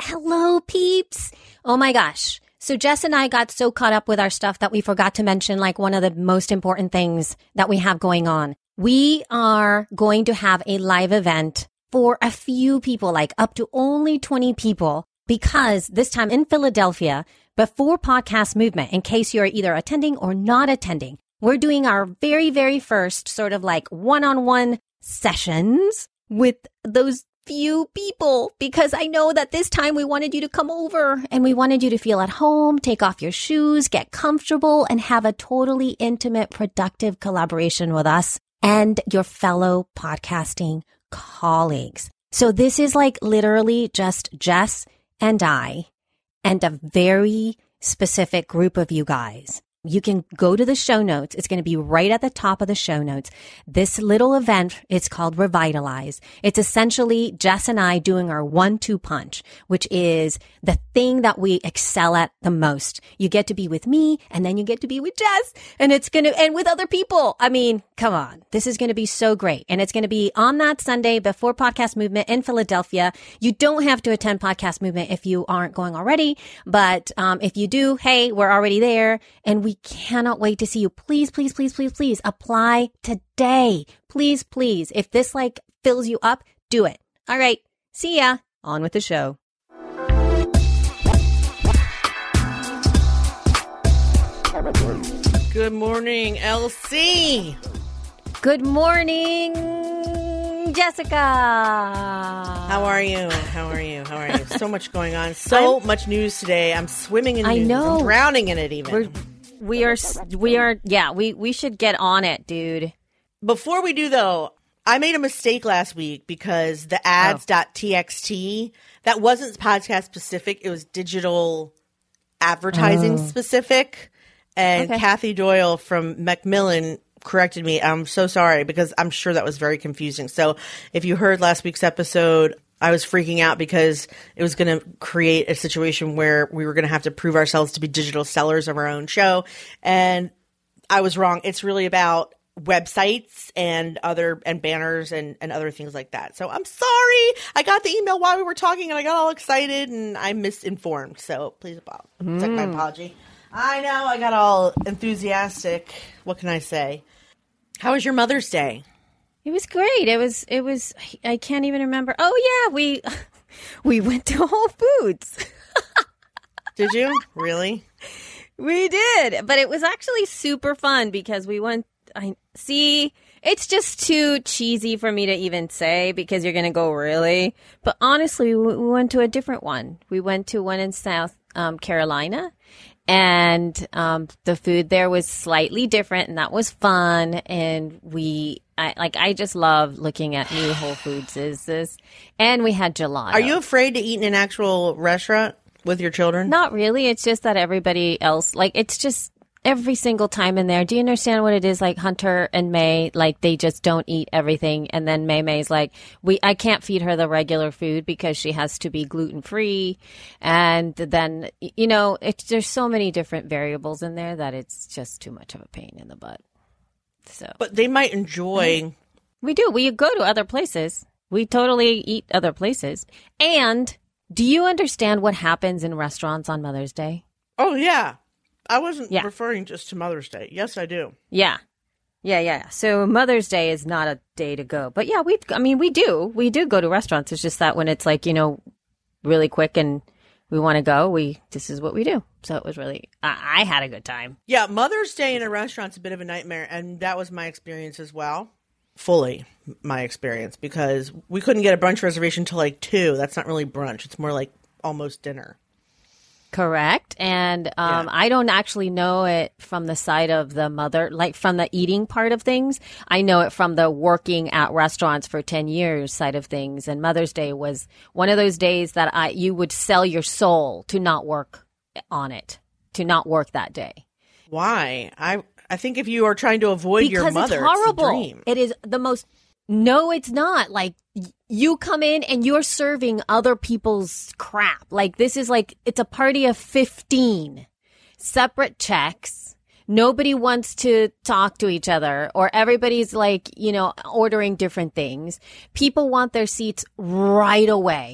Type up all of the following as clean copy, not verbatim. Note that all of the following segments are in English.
Hello, peeps. Oh my gosh. So Jess and I got so caught up with our stuff that we forgot to mention like one of the most important things that we have going on. We are going to have a live event for a few people, like up to only 20 people, because this time in Philadelphia, before Podcast Movement, in case you're either attending or not attending, we're doing our very, very first sort of like one-on-one sessions with those few people, because I know that this time we wanted you to come over and we wanted you to feel at home, take off your shoes, get comfortable, and have a totally intimate, productive collaboration with us and your fellow podcasting colleagues. So this is like literally just Jess and I and a very specific group of you guys. You can go to the show notes. It's going to be right at the top of the show notes. This little event is called Revitalize. It's essentially Jess and I doing our 1-2 punch, which is the thing that we excel at the most. You get to be with me and then you get to be with Jess and and with other people. I mean, come on. This is going to be so great. And it's going to be on that Sunday before Podcast Movement in Philadelphia. You don't have to attend Podcast Movement if you aren't going already. But if you do, hey, we're already there and we cannot wait to see you. Please, please, please, please, please apply today. Please, please. If this like fills you up, do it. All right. See ya. On with the show. Good morning, LC. Good morning, Jessica. How are you? How are you? How are you? So much going on. So much news today. I'm swimming in news. I know. I'm drowning in it even. We should get on it, dude. Before we do, though, I made a mistake last week because the ads.txt, that wasn't podcast specific. It was digital advertising specific. And Kathy Doyle from Macmillan corrected me. I'm so sorry because I'm sure that was very confusing. So if you heard last week's episode, I was freaking out because it was going to create a situation where we were going to have to prove ourselves to be digital sellers of our own show. And I was wrong. It's really about websites and banners and other things like that. So I'm sorry. I got the email while we were talking and I got all excited and I misinformed. So please accept my apology. I know I got all enthusiastic. What can I say? How was your Mother's Day? It was great. It was, I can't even remember. Oh yeah, we went to Whole Foods. Did you? Really? We did. But it was actually super fun because we went, it's just too cheesy for me to even say because you're going to go really. But honestly, we went to a different one. We went to one in South Carolina. And the food there was slightly different, and that was fun. And I just love looking at new Whole Foods. And we had gelato. Are you afraid to eat in an actual restaurant with your children? Not really. It's just that everybody else, it's just every single time in there. Do you understand what it is? Like Hunter and May, they just don't eat everything. And then May's like, I can't feed her the regular food because she has to be gluten free. And then, there's so many different variables in there that it's just too much of a pain in the butt. So, but they might enjoy. We do. We go to other places. We totally eat other places. And do you understand what happens in restaurants on Mother's Day? Oh, yeah. I wasn't referring just to Mother's Day. Yes, I do. Yeah. So Mother's Day is not a day to go. But yeah, we do. We do go to restaurants. It's just that when it's really quick and we want to go, this is what we do. So it was really, I had a good time. Yeah, Mother's Day in a restaurant's a bit of a nightmare. And that was my experience as well. Fully my experience because we couldn't get a brunch reservation until 2. That's not really brunch. It's more like almost dinner. Correct. And I don't actually know it from the side of the mother, from the eating part of things. I know it from the working at restaurants for 10 years side of things. And Mother's Day was one of those days that you would sell your soul to not work on it, to not work that day. Why? I think if you are trying to avoid your mother, it's horrible. It's a dream. It is the most. No, it's not. You come in and you're serving other people's crap. This is it's a party of 15 separate checks. Nobody wants to talk to each other or everybody's ordering different things. People want their seats right away.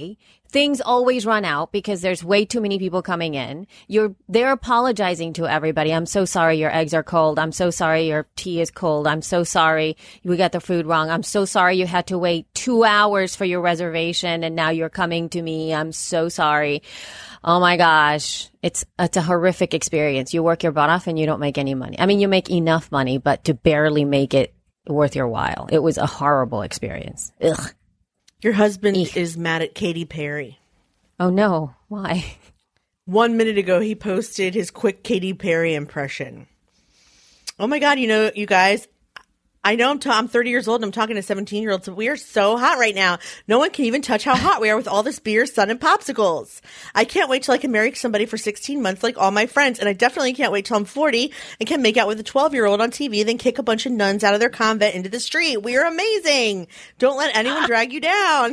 things always run out because there's way too many people coming in. They're apologizing to everybody. I'm so sorry your eggs are cold. I'm so sorry your tea is cold. I'm so sorry we got the food wrong. I'm so sorry you had to wait 2 hours for your reservation and now you're coming to me. I'm so sorry. Oh my gosh. It's a horrific experience. You work your butt off and you don't make any money. I mean, you make enough money, but to barely make it worth your while. It was a horrible experience. Ugh. Your husband is mad at Katy Perry. Oh, no. Why? 1 minute ago, he posted his quick Katy Perry impression. Oh, my God. You guys, I know I'm 30 years old and I'm talking to 17-year-olds. So we are so hot right now. No one can even touch how hot we are with all this beer, sun, and popsicles. I can't wait till I can marry somebody for 16 months like all my friends. And I definitely can't wait till I'm 40 and can make out with a 12-year-old on TV, then kick a bunch of nuns out of their convent into the street. We are amazing. Don't let anyone drag you down.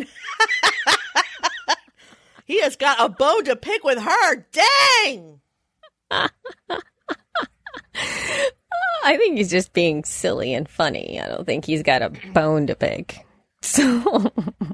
He has got a bone to pick with her. Dang! I think he's just being silly and funny. I don't think he's got a bone to pick. So,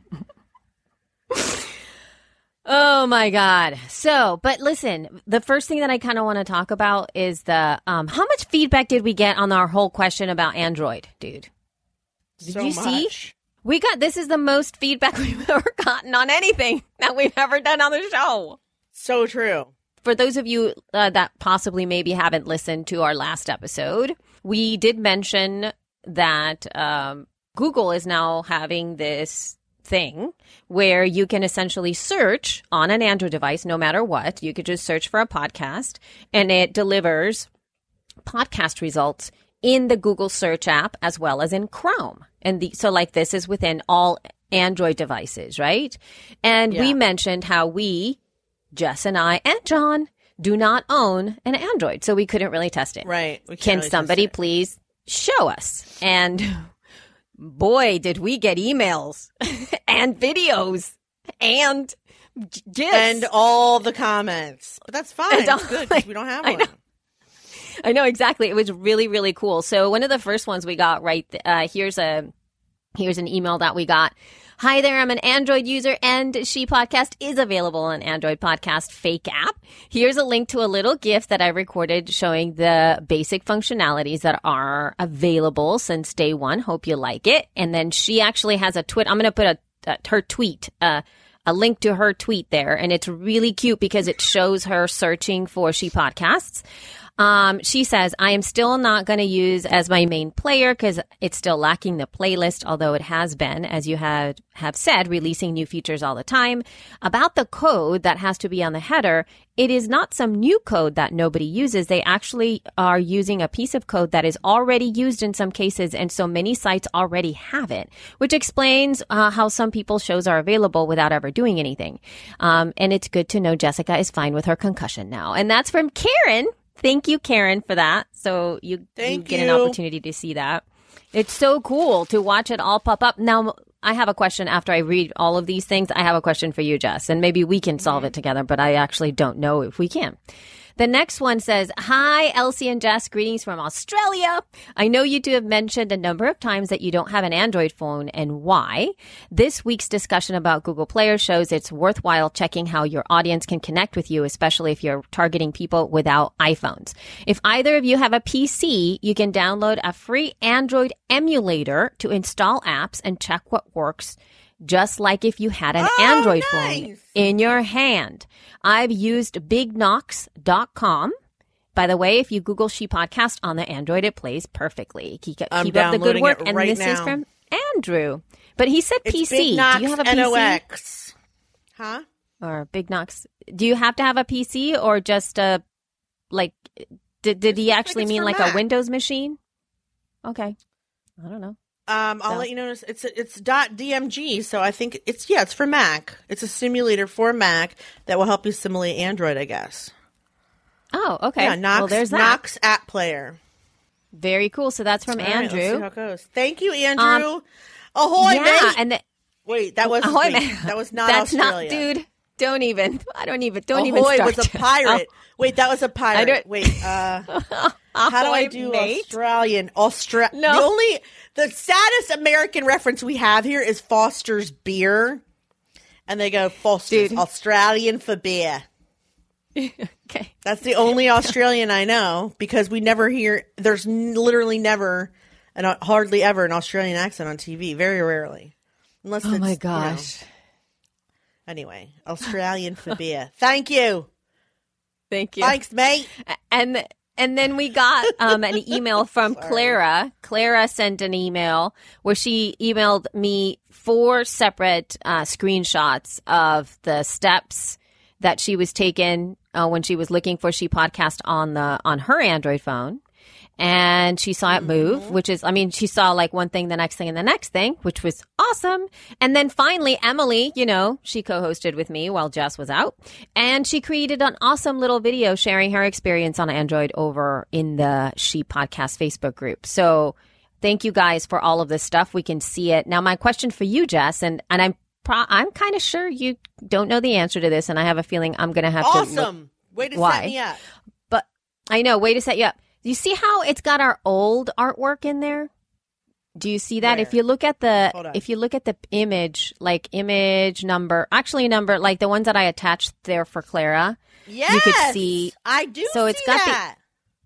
oh my God. So, but listen, the first thing that I kind of want to talk about is how much feedback did we get on our whole question about Android, dude? Did you see? This is the most feedback we've ever gotten on anything that we've ever done on the show. So true. For those of you that possibly maybe haven't listened to our last episode, we did mention that Google is now having this thing where you can essentially search on an Android device, no matter what. You could just search for a podcast and it delivers podcast results in the Google search app as well as in Chrome. And so like this is within all Android devices, right? And we mentioned how Jess and I and John do not own an Android, so we couldn't really test it. Right. Can somebody please show us? And boy, did we get emails and videos and gifs. And all the comments. But that's fine. It's good because we don't have one. I know, exactly. It was really, really cool. So one of the first ones we got, here's an email that we got. Hi there, I'm an Android user and She Podcast is available on Android Podcast Fake app. Here's a link to a little GIF that I recorded showing the basic functionalities that are available since day one. Hope you like it. And then she actually has a tweet. I'm going to put her tweet, a link to her tweet there. And it's really cute because it shows her searching for She Podcasts. She says, I am still not going to use as my main player because it's still lacking the playlist, although it has been, as you have said, releasing new features all the time. About the code that has to be on the header, it is not some new code that nobody uses. They actually are using a piece of code that is already used in some cases, and so many sites already have it, which explains how some people's shows are available without ever doing anything. And it's good to know Jessica is fine with her concussion now. And that's from Karen. Thank you, Karen, for that. So you get an opportunity to see that. It's so cool to watch it all pop up. Now, I have a question after I read all of these things. I have a question for you, Jess, and maybe we can solve it together, but I actually don't know if we can. The next one says, hi, Elsie and Jess. Greetings from Australia. I know you two have mentioned a number of times that you don't have an Android phone and why. This week's discussion about Google Player shows it's worthwhile checking how your audience can connect with you, especially if you're targeting people without iPhones. If either of you have a PC, you can download a free Android emulator to install apps and check what works, just like if you had an Android phone in your hand. I've used bignox.com. By the way, if you Google She Podcast on the Android, it plays perfectly. Keep up the good work. And this is from Andrew. But he said it's PC. Big Nox Do you have a NOX. PC? Huh? Or Big Nox. Do you have to have a PC or just did he actually mean like Mac. a Windows machine? Okay. I don't know. I'll let you know. It's .dmg, so I think it's for Mac. It's a simulator for Mac that will help you simulate Android, I guess. Oh, okay. Yeah, Nox, well, there's that. Nox App Player. Very cool. So that's from Andrew. Right, let's see how it goes. Thank you, Andrew. Ahoy, mate! And wait, that was ahoy, that was not that's Australia. Not, dude. Don't even Ahoy start. was a pirate. Wait, that was a pirate. Wait, how do I do mate? Australian? No. The saddest American reference we have here is Foster's beer. And they go, Foster's Australian for beer. Okay. That's the only Australian I know, because we never hear, there's literally never, and hardly ever, an Australian accent on TV. Very rarely. Unless it's, my gosh. Anyway, Australian for beer. Thank you. Thank you. Thanks, mate. And then we got an email from Clara. Clara sent an email where she emailed me 4 separate screenshots of the steps that she was taking when she was looking for She Podcast on her Android phone. And she saw it move, which is, I mean, she saw like one thing, the next thing, and the next thing, which was awesome. And then finally, Emily, she co-hosted with me while Jess was out. And she created an awesome little video sharing her experience on Android over in the She Podcast Facebook group. So thank you guys for all of this stuff. We can see it. Now, my question for you, Jess, and I'm kind of sure you don't know the answer to this, and I have a feeling I'm going to have to. Awesome. Way to set me up. But I know, way to set you up. You see how it's got our old artwork in there? Do you see that? Where? If you look at the image, like image number, like the ones that I attached there for Clara, yes, you could see. I do. So it's got that.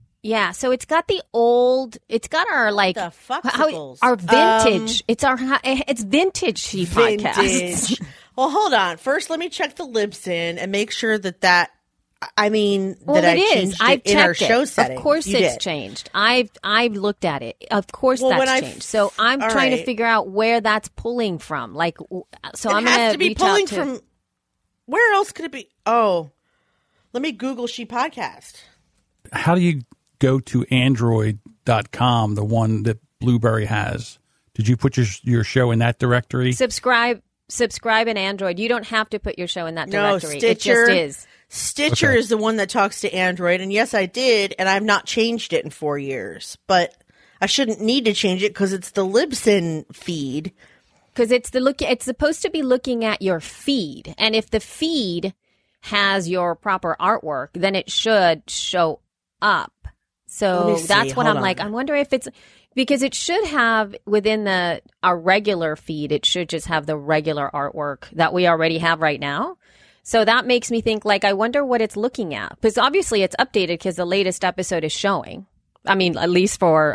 So it's got the old. It's got our like our vintage. It's vintage She Podcast. Well, hold on. First, let me check the Libsyn and make sure that. I mean, well, that I changed it in our show settings. Of course it's changed. I've looked at it. Of course that's changed. So I'm trying to figure out where that's pulling from. Like, so I'm going to be pulling from. Where else could it be? Oh, let me Google She Podcast. How do you go to Android.com, the one that Blueberry has? Did you put your show in that directory? Subscribe in Android. You don't have to put your show in that directory. No, Stitcher. It just is. Stitcher is the one that talks to Android, and yes, I did, and I've not changed it in 4 years, but I shouldn't need to change it because it's the Libsyn feed. Because it's supposed to be looking at your feed, and if the feed has your proper artwork, then it should show up. So that's what I'm like. I wonder if it's because it should have within our regular feed, it should just have the regular artwork that we already have right now. So that makes me think, like, I wonder what it's looking at. Because obviously it's updated because the latest episode is showing. I mean, at least for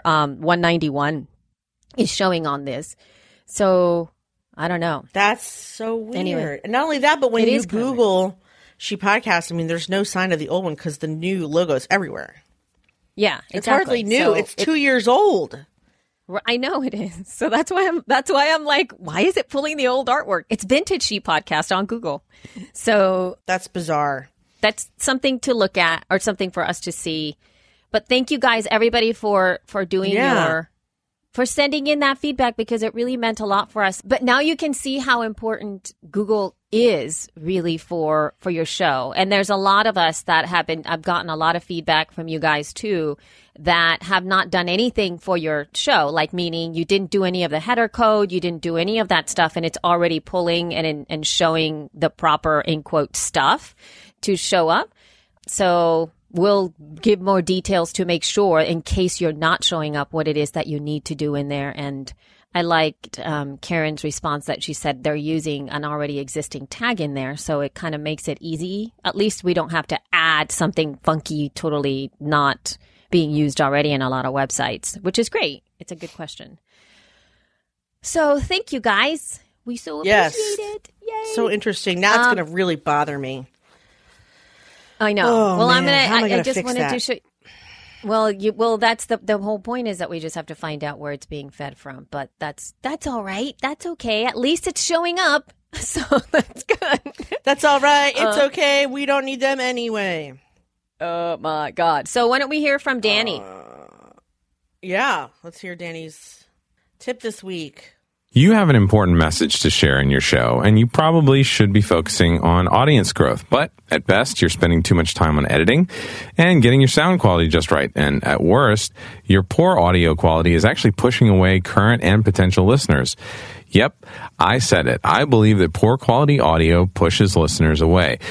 191 is showing on this. So, I don't know. That's so weird. Anyway, and not only that, but when you Google She Podcast, I mean, there's no sign of the old one because the new logo is everywhere. Yeah, exactly. It's hardly new. So it's 2 years old. I know it is. So that's why I'm like, why is it pulling the old artwork? It's vintage She Podcast on Google. So that's bizarre. That's something to look at or something for us to see. But thank you guys, everybody, for doing for sending in that feedback because it really meant a lot for us. But now you can see how important Google is really for your show. And there's a lot of us that I've gotten a lot of feedback from you guys too, that have not done anything for your show, like meaning you didn't do any of the header code, you didn't do any of that stuff, and it's already pulling and showing the proper, in quote, stuff to show up. So we'll give more details to make sure in case you're not showing up what it is that you need to do in there. And I liked Karen's response that she said they're using an already existing tag in there. So it kind of makes it easy. At least we don't have to add something funky, totally not being used already in a lot of websites, which is great. It's a good question. So thank you guys. We so appreciate it. Yay. So interesting. Now it's going to really bother me. I know. Oh, well, man. I just wanted to show. Well, that's the whole point is that we just have to find out where it's being fed from. But that's all right. That's okay. At least it's showing up, so that's good. That's all right. It's okay. We don't need them anyway. Oh my God! So why don't we hear from Danny? Yeah, let's hear Danny's tip this week. You have an important message to share in your show, and you probably should be focusing on audience growth. But at best, you're spending too much time on editing and getting your sound quality just right. And at worst, your poor audio quality is actually pushing away current and potential listeners. Yep, I said it. I believe that poor quality audio pushes listeners away.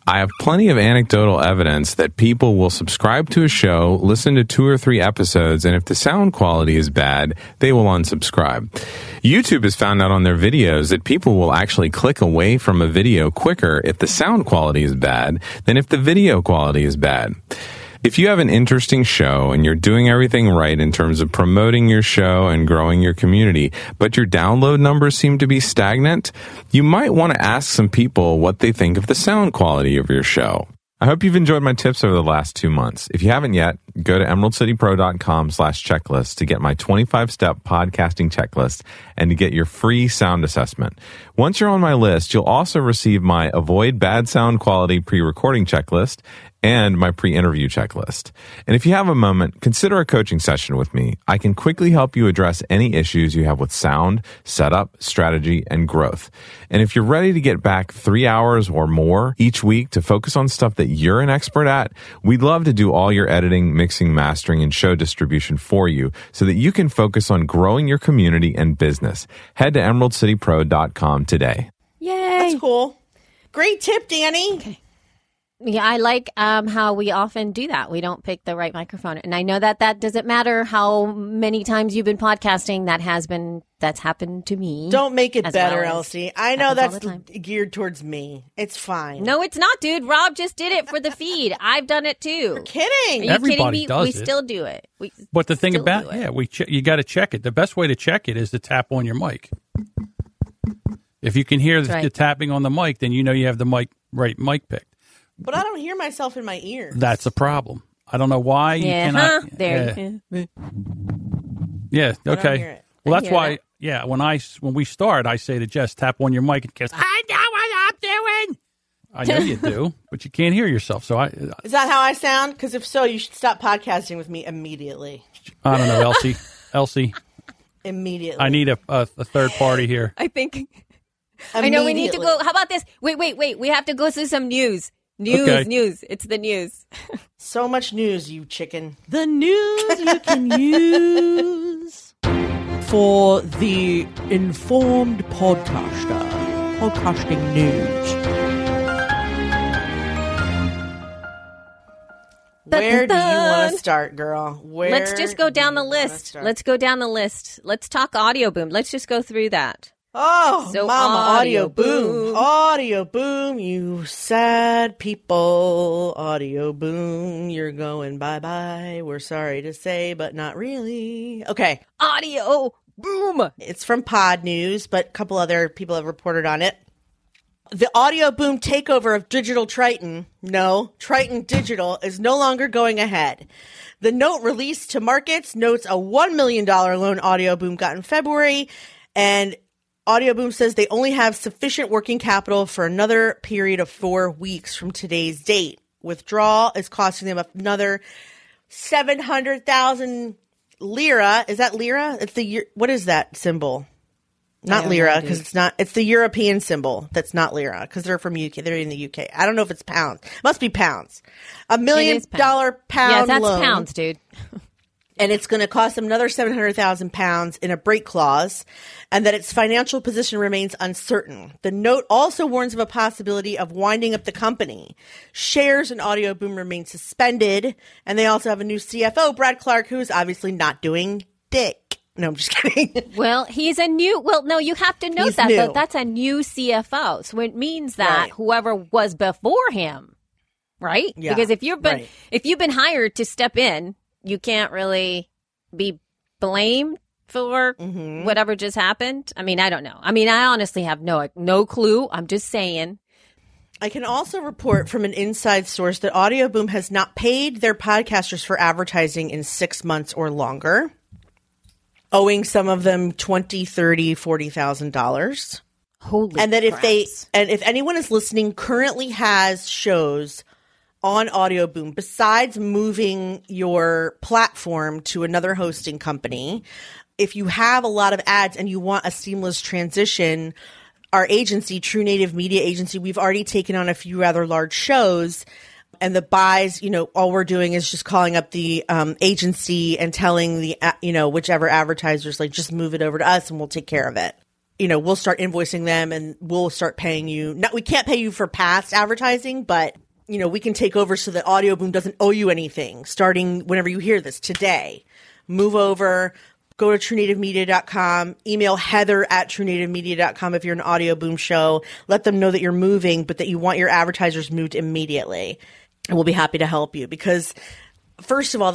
I have plenty of anecdotal evidence that people will subscribe to a show, listen to 2 or 3 episodes, and if the sound quality is bad, they will unsubscribe. YouTube has found out on their videos that people will actually click away from a video quicker if the sound quality is bad than if the video quality is bad. If you have an interesting show and you're doing everything right in terms of promoting your show and growing your community, but your download numbers seem to be stagnant, you might want to ask some people what they think of the sound quality of your show. I hope you've enjoyed my tips over the last 2 months. If you haven't yet, go to emeraldcitypro.com/checklist to get my 25-step podcasting checklist and to get your free sound assessment. Once you're on my list, you'll also receive my avoid bad sound quality pre-recording checklist and my pre-interview checklist. And if you have a moment, consider a coaching session with me. I can quickly help you address any issues you have with sound, setup, strategy, and growth. And if you're ready to get back 3 hours or more each week to focus on stuff that you're an expert at, we'd love to do all your editing, mixing, mastering, and show distribution for you so that you can focus on growing your community and business. Head to emeraldcitypro.com today. Yay. That's cool. Great tip, Danny. Okay. Yeah, I like how we often do that. We don't pick the right microphone. And I know that doesn't matter how many times you've been podcasting. That's happened to me. Don't make it better, well Elsie. I know that's geared towards me. It's fine. No, it's not, dude. Rob just did it for the feed. I've done it too. You're kidding. Are you Everybody kidding me? does We it. still do it. But the thing still about do it. you got to check it. The best way to check it is to tap on your mic. If you can hear the tapping on the mic, then you know you have the mic picked. But I don't hear myself in my ears. That's a problem. I don't know why you cannot. There. Yeah. I don't Okay. hear it. Well, that's hear why. that. Yeah. When we start, I say to Jess, tap on your mic and guess. I know what I'm doing. I know you do, but you can't hear yourself. So Is that how I sound? Because if so, you should stop podcasting with me immediately. I don't know, Elsie. Immediately. I need a third party here. I think. I know we need to go. How about this? Wait. We have to go through some news. News. It's the news. So much news, you chicken. The news you can use for the informed podcaster. Podcasting news. Where do you want to start, girl? Let's just go down the list. Let's go down the list. Let's talk Audio Boom. Let's just go through that. Oh, So mama, Audio audio boom. Audio boom, you sad people. Audio boom, you're going bye-bye. We're sorry to say, but not really. Okay. Audio Boom. It's from Pod News, but a couple other people have reported on it. The Audio Boom takeover of Digital Triton, Triton Digital, is no longer going ahead. The note released to markets notes a $1 million loan Audio Boom got in February, and Audio Boom says they only have sufficient working capital for another period of 4 weeks from today's date. Withdrawal is costing them another 700,000 lira. Is that lira? What is that symbol? Not lira, because it's not. It's the European symbol that's not lira, because they're from UK. They're in the UK. I don't know if it's pounds. Must be pounds. $1 million pound Yeah, that's loan. pounds, dude. And it's going to cost them another 700,000 pounds in a break clause, and that its financial position remains uncertain. The note also warns of a possibility of winding up the company. Shares in Audio Boom remain suspended, and they also have a new CFO, Brad Clark, who is obviously not doing dick. No, I'm just kidding. Well, he's a new. Well, no, you have to note He's that new. though. That's a new CFO, so it means that Right. whoever was before him, right? Yeah, Because if you've been right. hired to step in, you can't really be blamed for Mm-hmm. whatever just happened. I mean, I don't know. I mean, I honestly have no clue. I'm just saying. I can also report from an inside source that Audio Boom has not paid their podcasters for advertising in 6 months or longer, owing some of them $20,000, $30,000, $40,000. Holy And that craps. if anyone is listening currently has shows on Audio Boom, besides moving your platform to another hosting company, if you have a lot of ads and you want a seamless transition, our agency, True Native Media Agency, we've already taken on a few rather large shows. And the buys, all we're doing is just calling up the agency and telling the, whichever advertisers, just move it over to us and we'll take care of it. we'll start invoicing them and we'll start paying you. We can't pay you for past advertising, but we can take over so that Audio Boom doesn't owe you anything starting whenever you hear this today. Move over, go to TrueNativeMedia.com, email Heather@TrueNativeMedia.com if you're an Audio Boom show. Let them know that you're moving, but that you want your advertisers moved immediately. And we'll be happy to help you because, first of all, the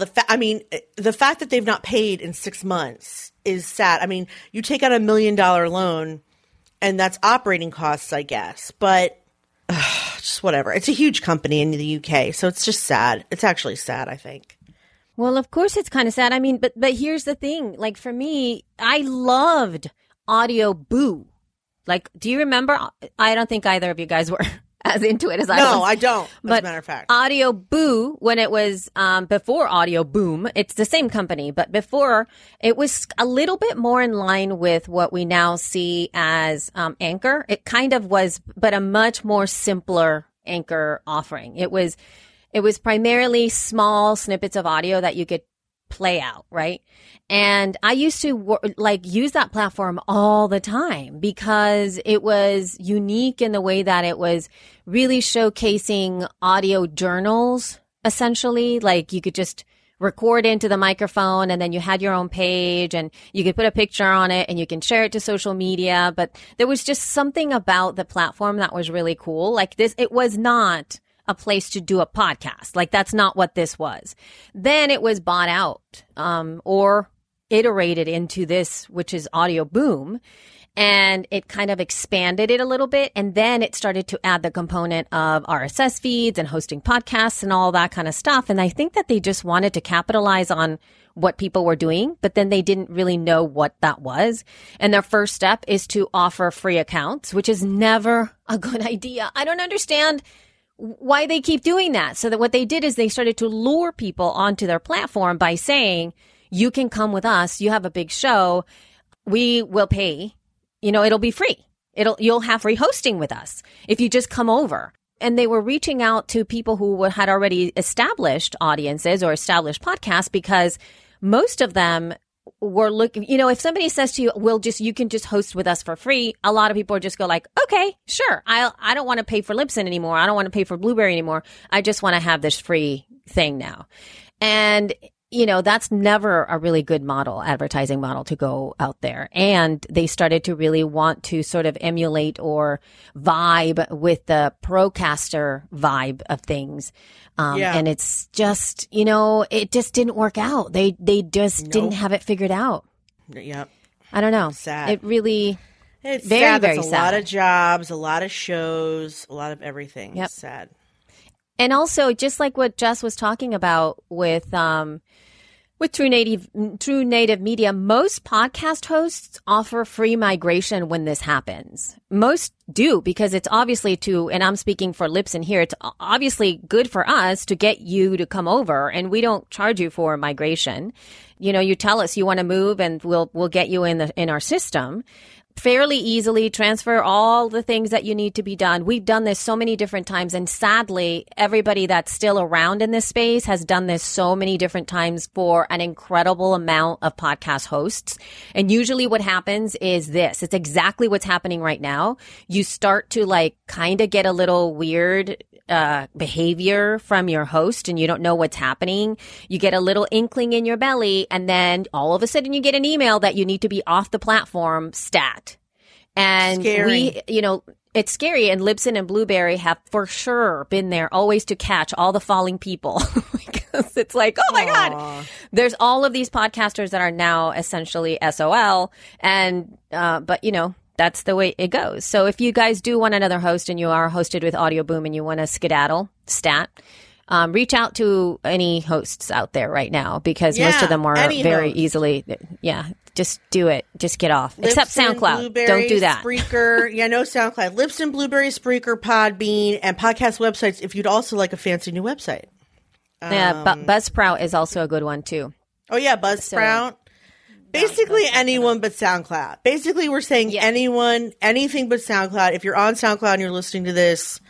fact that they've not paid in 6 months is sad. I mean, you take out $1 million loan and that's operating costs, I guess, but just whatever. It's a huge company in the UK, so it's just sad. It's actually sad, I think. Well, of course it's kind of sad. I mean, but here's the thing. Like for me, I loved Audio Boo. Like, do you remember? I don't think either of you guys were as into it as I was. No, I don't, as a matter of fact. Audio Boo, when it was before Audio Boom, it's the same company, but before it was a little bit more in line with what we now see as Anchor. It kind of was, but a much more simpler Anchor offering. It was primarily small snippets of audio that you could play out, right? And I used to use that platform all the time because it was unique in the way that it was really showcasing audio journals, essentially. Like you could just record into the microphone and then you had your own page and you could put a picture on it and you can share it to social media. But there was just something about the platform that was really cool. Like this, it was not a place to do a podcast. Like that's not what this was. Then it was bought out, or iterated into this, which is Audio Boom. And it kind of expanded it a little bit. And then it started to add the component of RSS feeds and hosting podcasts and all that kind of stuff. And I think that they just wanted to capitalize on what people were doing, but then they didn't really know what that was. And their first step is to offer free accounts, which is never a good idea. I don't understand why they keep doing that. So that what they did is they started to lure people onto their platform by saying, you can come with us. You have a big show. We will pay. It'll be free. You'll have free hosting with us if you just come over. And they were reaching out to people who had already established audiences or established podcasts because most of them were looking, if somebody says to you, you can just host with us for free. A lot of people are just go like, okay, sure. I don't want to pay for Libsyn anymore. I don't want to pay for Blueberry anymore. I just want to have this free thing now. And that's never a really good advertising model to go out there. And they started to really want to sort of emulate or vibe with the Procaster vibe of things. And it's just, it just didn't work out. They just didn't have it figured out. Yep. I don't know. Sad. It really, it's very, sad. very That's sad. A lot of jobs, a lot of shows, a lot of everything. Yep. It's sad. And also, just like what Jess was talking about with True Native Media, most podcast hosts offer free migration when this happens. Most do because it's obviously and I'm speaking for Libsyn here, it's obviously good for us to get you to come over, and we don't charge you for migration. You tell us you want to move and we'll get you in our system. Fairly easily transfer all the things that you need to be done. We've done this so many different times. And sadly, everybody that's still around in this space has done this so many different times for an incredible amount of podcast hosts. And usually what happens is this. It's exactly what's happening right now. You start to kind of get a little weird behavior from your host and you don't know what's happening. You get a little inkling in your belly and then all of a sudden you get an email that you need to be off the platform stat. And scary. It's scary. And Libsyn and Blueberry have for sure been there always to catch all the falling people because it's like, oh my God, there's all of these podcasters that are now essentially SOL. And, but that's the way it goes. So if you guys do want another host and you are hosted with Audio Boom and you want to skedaddle stat, reach out to any hosts out there right now because most of them are very easily. Yeah. Just do it. Just get off. Libsyn, Except SoundCloud. Blueberry, Don't do that. Spreaker. No SoundCloud. Libsyn, Blueberry, Spreaker, Podbean, and podcast websites if you'd also like a fancy new website. Yeah, Buzzsprout is also a good one too. Oh, yeah, Buzzsprout. Basically anyone but SoundCloud. Basically, we're saying anyone, anything but SoundCloud. If you're on SoundCloud and you're listening to this,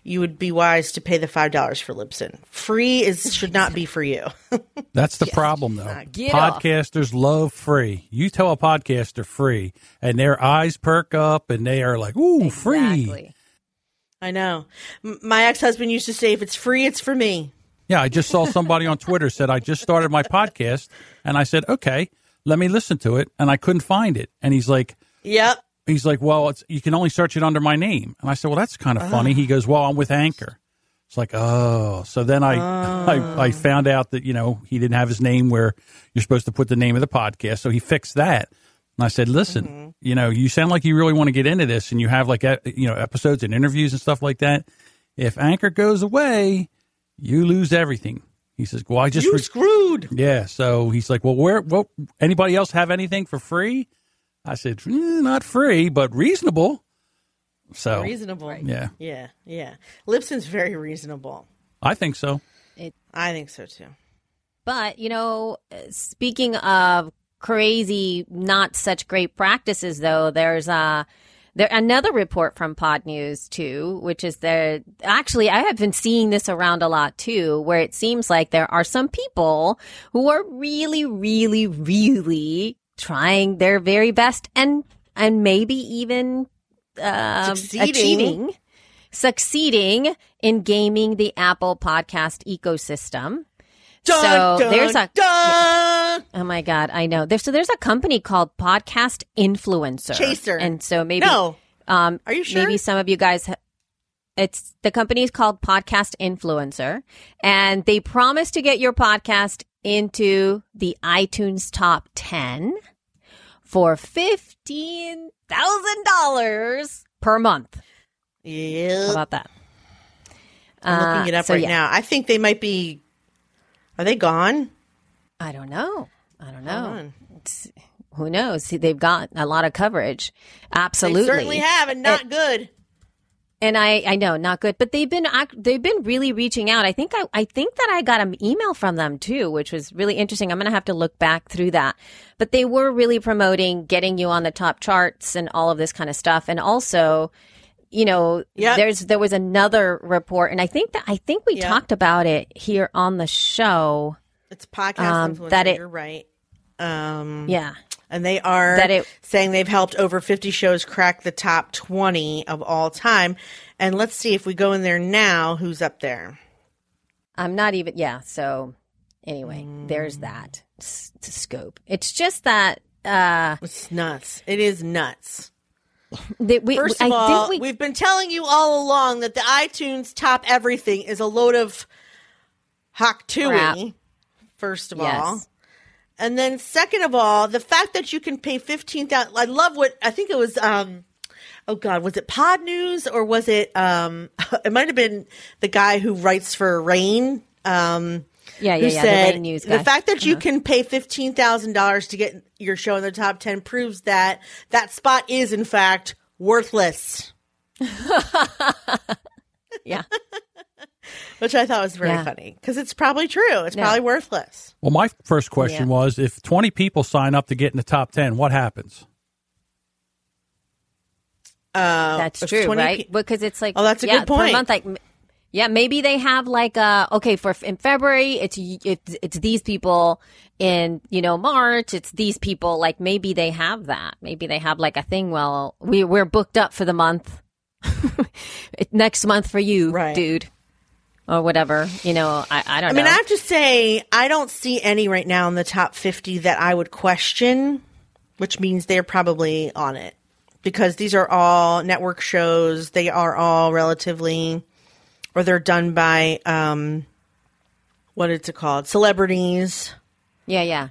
you would be wise to pay the $5 for Libsyn. Free should not be for you. That's the problem, though. Get Podcasters love free. You tell a podcaster free, and their eyes perk up, and they are like, ooh, free. I know. My ex-husband used to say, if it's free, it's for me. Yeah, I just saw somebody on Twitter said, I just started my podcast, and I said, okay, let me listen to it, and I couldn't find it. And he's like, yep. He's like, well, you can only search it under my name. And I said, well, that's kind of funny. He goes, well, I'm with Anchor. It's like, oh. So then I found out that, he didn't have his name where you're supposed to put the name of the podcast. So he fixed that. And I said, listen, you sound like you really want to get into this, and you have like, episodes and interviews and stuff like that. If Anchor goes away, you lose everything. He says, well, I just... You screwed. Yeah. So he's like, well, anybody else have anything for free? I said, not free, but reasonable. So reasonable. Yeah. Yeah. Libsyn's very reasonable. I think so. I think so, too. But, speaking of crazy, not such great practices, though, there's another report from Pod News, too, which is actually, I have been seeing this around a lot, too, where it seems like there are some people who are really, really, really trying their very best and maybe even succeeding in gaming the Apple podcast ecosystem. Oh my God, I know. There's a company called Podcast Influencer. Chaser. And so maybe are you sure? Maybe some of you guys the company is called Podcast Influencer, and they promise to get your podcast into the iTunes top 10 for $15,000 per month. Yeah. How about that? I'm looking it up now. I think they might be. Are they gone? I don't know. Who knows? See, they've got a lot of coverage. Absolutely. They certainly have, and not good. And I know, not good, but they've been really reaching out. I think that I got an email from them too, which was really interesting. I'm going to have to look back through that, but they were really promoting getting you on the top charts and all of this kind of stuff. And also, there was another report, and I think we talked about it here on the show. It's Podcast Influencer. You're right. Yeah. And they are saying they've helped over 50 shows crack the top 20 of all time. And let's see if we go in there now, who's up there. I'm not even, so anyway, there's that to scope. It's just that. It's nuts. It is nuts. First of all, we've been telling you all along that the iTunes top everything is a load of hock-tooey, first of all. And then second of all, the fact that you can pay $15,000. I love I think it was, was it Pod News or was it, it might have been the guy who writes for Rain. Who said, the Rain News guy. The fact that you can pay $15,000 to get your show in the top 10 proves that spot is in fact worthless. Yeah. Which I thought was very funny because it's probably true. It's probably worthless. Well, my first question was, if 20 people sign up to get in the top 10, what happens? That's true, right? Because it's like, that's a good point. Per month, maybe they have like in February it's these people, in March it's these people. Like maybe they have that. Maybe they have like a thing. Well, we're booked up for the month. Next month for you, dude. Or whatever, I don't know. I mean, I have to say, I don't see any right now in the top 50 that I would question, which means they're probably on it. Because these are all network shows. They are all relatively, or they're done by, what is it called? Celebrities. Yeah.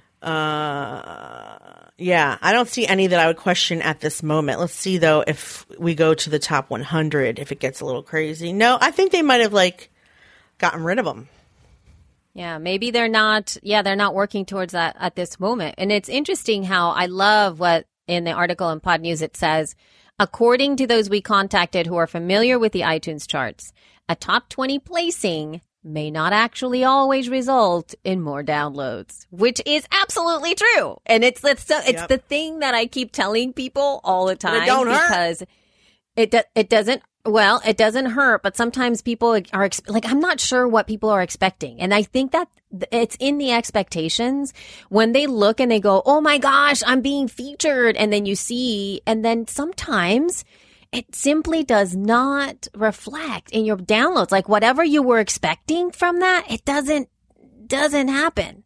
I don't see any that I would question at this moment. Let's see, though, if we go to the top 100, if it gets a little crazy. No, I think they might have, gotten rid of them. Yeah, maybe they're not working towards that at this moment. And it's interesting how I love what in the article in Pod News it says, according to those we contacted who are familiar with the iTunes charts, a top 20 placing may not actually always result in more downloads, which is absolutely true. And it's the thing that I keep telling people all the time, but it don't because it doesn't Well, it doesn't hurt, but sometimes people are I'm not sure what people are expecting. And I think that it's in the expectations when they look and they go, oh my gosh, I'm being featured. And then you see, and then sometimes it simply does not reflect in your downloads. Like whatever you were expecting from that, it doesn't happen.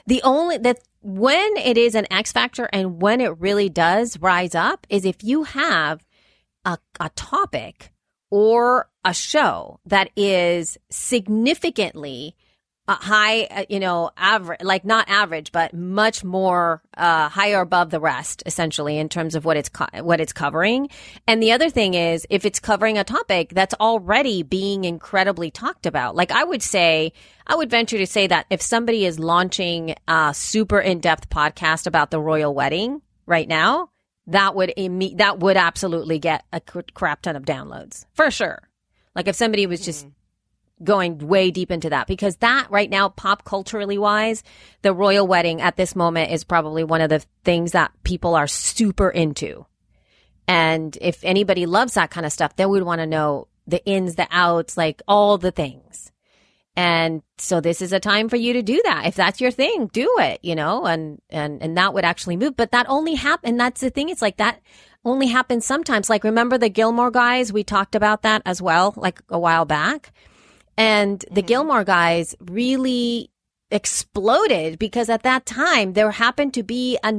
When it is an X factor and when it really does rise up is if you have a topic or a show that is significantly high, average, like not average, but much more higher above the rest, essentially, in terms of what it's covering. And the other thing is, if it's covering a topic that's already being incredibly talked about, like I would venture to say that if somebody is launching a super in-depth podcast about the royal wedding right now, that would absolutely get a crap ton of downloads for sure. Like if somebody was just going way deep into that, because that right now, pop culturally wise, the royal wedding at this moment is probably one of the things that people are super into. And if anybody loves that kind of stuff, they would want to know the ins, the outs, like all the things. And so this is a time for you to do that. If that's your thing, do it, and that would actually move. But that only happen. That's the thing. It's like that only happens sometimes. Like remember the Gilmore Guys? We talked about that as well, like a while back. And the Gilmore Guys really exploded because at that time there happened to be a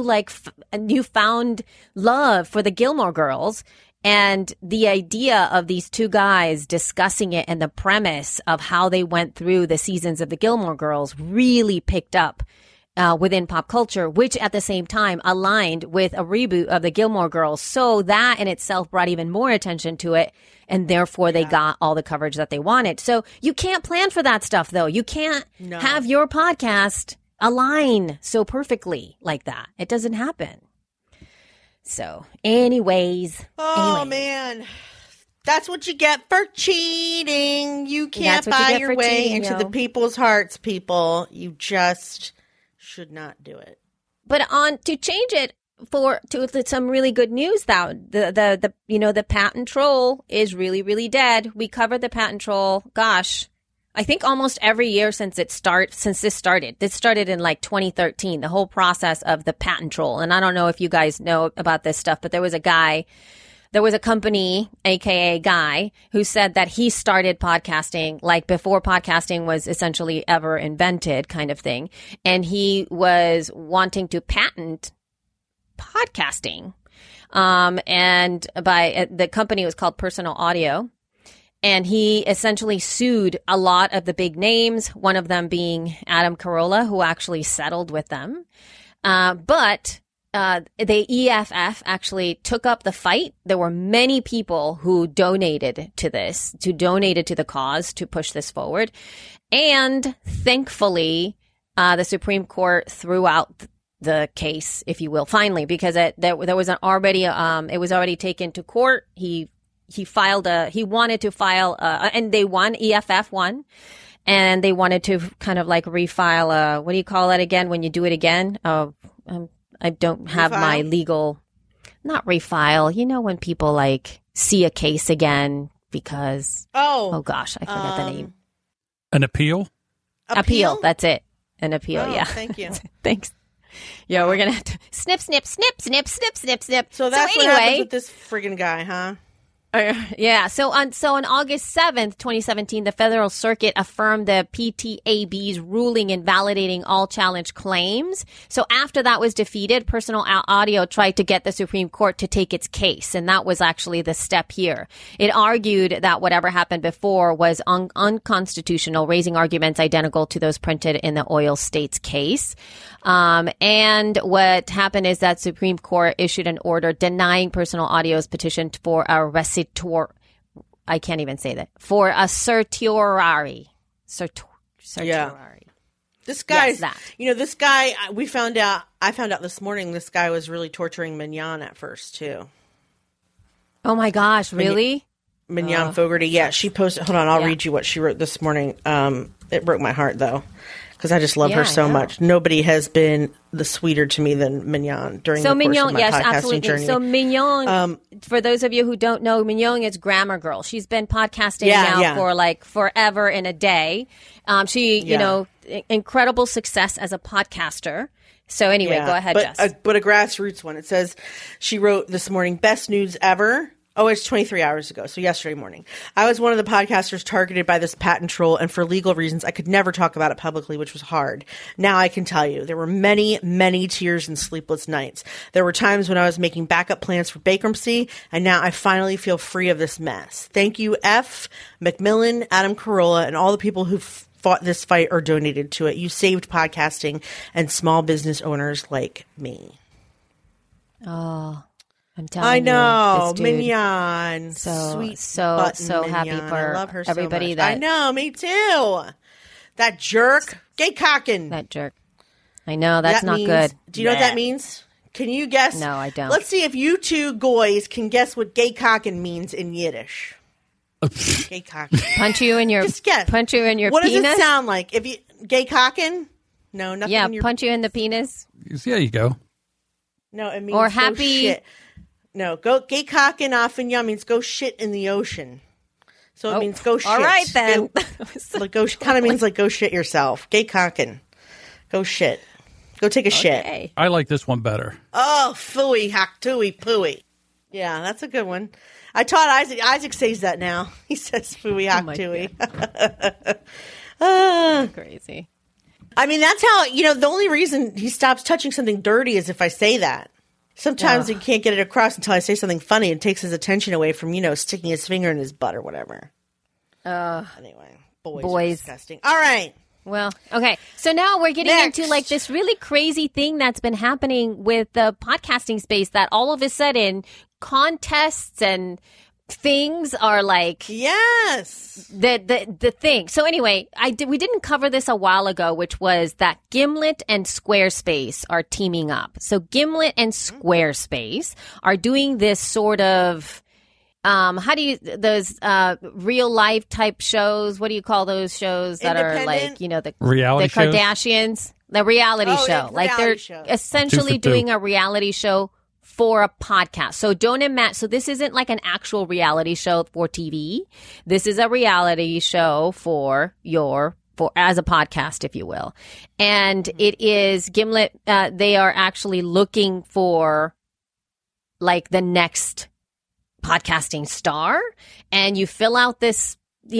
newfound love for the Gilmore Girls. And the idea of these two guys discussing it and the premise of how they went through the seasons of the Gilmore Girls really picked up within pop culture, which at the same time aligned with a reboot of the Gilmore Girls. So that in itself brought even more attention to it. And therefore they got all the coverage that they wanted. So you can't plan for that stuff, though. You can't have your podcast align so perfectly like that. It doesn't happen. So anyways. Man. That's what you get for cheating. You can't buy your way into the people's hearts, people. You just should not do it. But to change it to some really good news, though, the patent troll is really, really dead. We covered the patent troll. Gosh, I think almost every year since this started. This started in like 2013, the whole process of the patent troll. And I don't know if you guys know about this stuff, but there was a company, aka Guy, who said that he started podcasting like before podcasting was essentially ever invented, kind of thing. And he was wanting to patent podcasting. And the company was called Personal Audio. And he essentially sued a lot of the big names, one of them being Adam Carolla, who actually settled with them. But the EFF actually took up the fight. There were many people who donated to the cause to push this forward. And thankfully, the Supreme Court threw out the case, if you will, finally, because there was it was already taken to court. He wanted to file, and they won, EFF won, and they wanted to kind of like refile, what do you call it again when you do it again? I don't have my legal, not refile, when people like see a case again because, oh gosh, I forgot the name. An appeal? Appeal, that's it. An appeal, yeah. Thank you. Thanks. Yeah, we're going to have to snip, snip, snip, snip, snip, snip, snip. So that's what happens with this friggin' guy, huh? Yeah. So on August 7th, 2017, the Federal Circuit affirmed the PTAB's ruling invalidating all challenge claims. So after that was defeated, Personal Audio tried to get the Supreme Court to take its case. And that was actually the step here. It argued that whatever happened before was unconstitutional, raising arguments identical to those printed in the Oil States case. And what happened is that Supreme Court issued an order denying Personal Audio's petition for a I can't even say that. For a certiorari. Certiorari. Yeah. This guy's, this guy, I found out this morning, this guy was really torturing Mignon at first, too. Oh, my gosh. Really? Mignon Fogarty. Yeah, she posted, hold on, I'll read you what she wrote this morning. It broke my heart, though. because I just love Yeah, her so I know. much. Nobody has been the sweeter to me than Mignon during the course of my yes, podcasting absolutely. journey. So Mignon, for those of you who don't know, Mignon is Grammar Girl. She's been podcasting for like forever and a day. You know, incredible success as a podcaster. So anyway, go ahead, Jess. But a grassroots one. It says she wrote this morning, best news ever. Oh, it's 23 hours ago, so yesterday morning. I was one of the podcasters targeted by this patent troll, and for legal reasons, I could never talk about it publicly, which was hard. Now I can tell you, there were many, many tears and sleepless nights. There were times when I was making backup plans for bankruptcy, and now I finally feel free of this mess. Thank you, F. Macmillan, Adam Carolla, and all the people who fought this fight or donated to it. You saved podcasting and small business owners like me. Oh, I'm telling I you, know, this dude, Mignon, so sweet so button happy Mignon. for I love her everybody so much. that I know, me too. That jerk, gay cocking. that jerk. I know that's That not means- good. Do you know what that means? Can you guess? No, I don't. Let's see if you two goys can guess what gay cocking means in Yiddish. Gay cocking. Punch you in your Just guess. punch you in your What penis. does it sound like? If you gay cocking? No, nothing. Yeah, in your, punch you in the penis. Yeah, you go. No, it means Or go happy- shit. No, go gay cocking off in yum means go shit in the ocean. So it means go shit. All right then. Like go kind of means like go shit yourself. Gay cocking. Go shit. Go take a shit. Okay. I like this one better. Oh, phooey, hack, tooey, pooey. Yeah, that's a good one. I taught Isaac. Isaac says that now. He says phooey, hack, my tooey. Crazy. I mean, that's how, the only reason he stops touching something dirty is if I say that. Sometimes he can't get it across until I say something funny and takes his attention away from, sticking his finger in his butt or whatever. Anyway, boys are disgusting. All right. Well, okay. So now we're getting Next. into like this really crazy thing that's been happening with the podcasting space that all of a sudden contests and things are like Yes. the thing. So anyway, we didn't cover this a while ago, which was that Gimlet and Squarespace are teaming up. So Gimlet and Squarespace are doing this sort of those real life type shows? What do you call those shows that are like, the Reality the shows? Kardashians, the reality show. yeah, Like they're reality show. essentially 2 for 2. doing a reality show for a podcast. So don't imagine. So this isn't like an actual reality show for TV. This is a reality show for as a podcast, if you will. And it is Gimlet. They are actually looking for like the next podcasting star, and you fill out this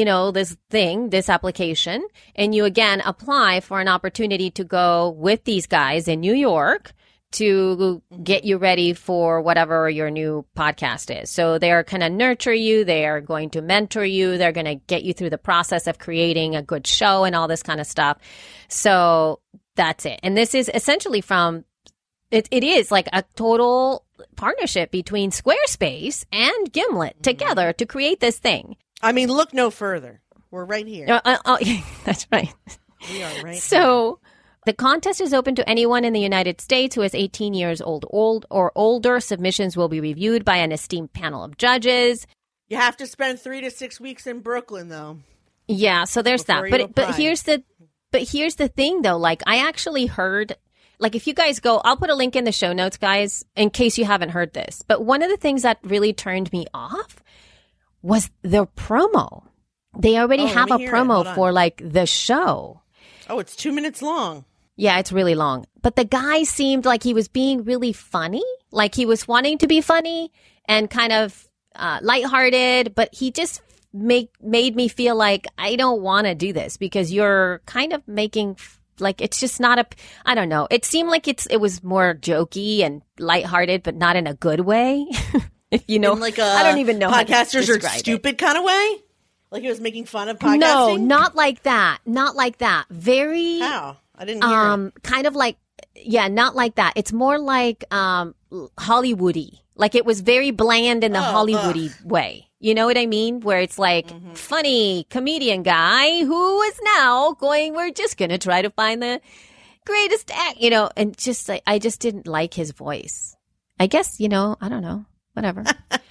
this application, and you again apply for an opportunity to go with these guys in New York to get you ready for whatever your new podcast is. So they're going to nurture you. They are going to mentor you. They're going to get you through the process of creating a good show and all this kind of stuff. So that's it. And this is essentially it is like a total partnership between Squarespace and Gimlet together to create this thing. I mean, look no further. We're right here. That's right. We are right here. So the contest is open to anyone in the United States who is 18 years old or older. Submissions will be reviewed by an esteemed panel of judges. You have to spend 3 to 6 weeks in Brooklyn, though. Yeah, so there's Before that. you But apply. here's the thing though. Like I actually heard, like if you guys go, I'll put a link in the show notes, guys, in case you haven't heard this. But one of the things that really turned me off was the promo. They already have a let me hear it. Hold promo on. for like the show. Oh, it's 2 minutes long. Yeah, it's really long. But the guy seemed like he was being really funny. Like he was wanting to be funny and kind of lighthearted, but he just made me feel like I don't want to do this because you're kind of making like it's just not I don't know. It seemed like it was more jokey and lighthearted, but not in a good way. If you know, In like I don't even know how to podcasters are describe it. stupid kind of way? Like he was making fun of podcasting? No, not like that. Not like that. Very How? I didn't hear it. kind of like, yeah, not like that. It's more like Hollywoody. Like it was very bland in the Hollywoody way. You know what I mean? Where it's like funny comedian guy who is now we're just going to try to find the greatest act, and just like, I just didn't like his voice. I guess, I don't know, whatever.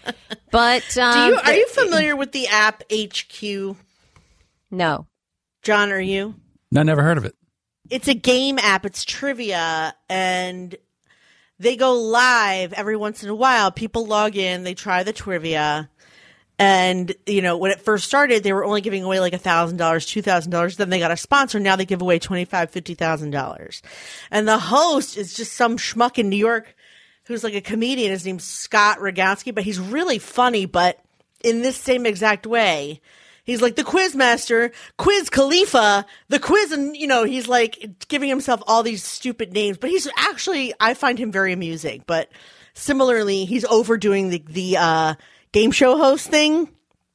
But Are you familiar with the app HQ? No. John, are you? No, never heard of it. It's a game app. It's trivia, and they go live every once in a while. People log in, they try the trivia, and when it first started, they were only giving away like $1,000, $2,000. Then they got a sponsor. Now they give away $25,000, $50,000, and the host is just some schmuck in New York who's like a comedian. His name's Scott Rogowski, but he's really funny. But in this same exact way. He's like the quiz master, Quiz Khalifa, the quiz, and he's like giving himself all these stupid names. But he's actually, I find him very amusing. But similarly, he's overdoing the game show host thing,